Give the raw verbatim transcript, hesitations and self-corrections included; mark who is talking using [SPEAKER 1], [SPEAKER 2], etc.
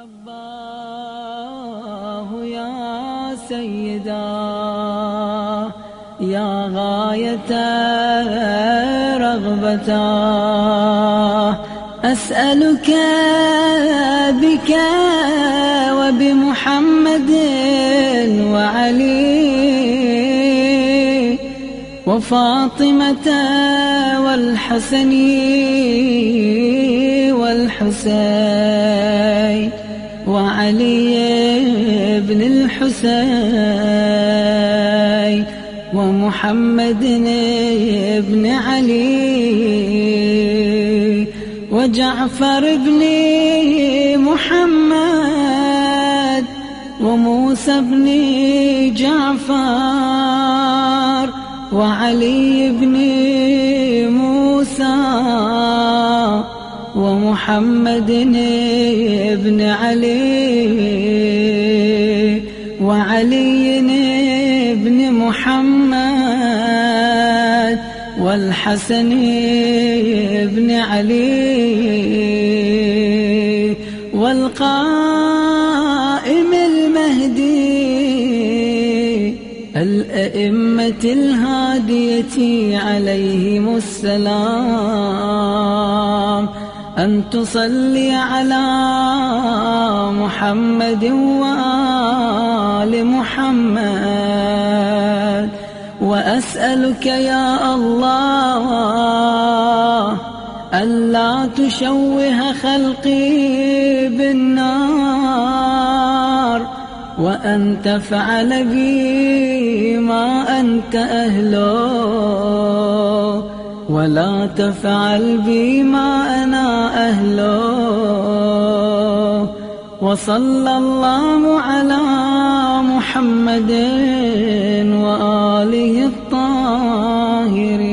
[SPEAKER 1] رباه يا سيدا يا غاية رغبتا أسألك بك وبمحمد وعلي وفاطمة والحسن والحسين وعلي بن الحسين ومحمد بن علي وجعفر بن محمد وموسى بن جعفر وعلي بن موسى ومحمد بن علي وعلي بن محمد والحسن بن علي والقائم المهدي الأئمة الهادية عليهم السلام أن تصلي على محمد وآل محمد وأسألك يا الله ألا تشوه خلقي بالنار وأن تفعل بي ما أنت أهله ولا تفعل بي ما أنا أهله وصلى الله على محمد وآله الطاهرين.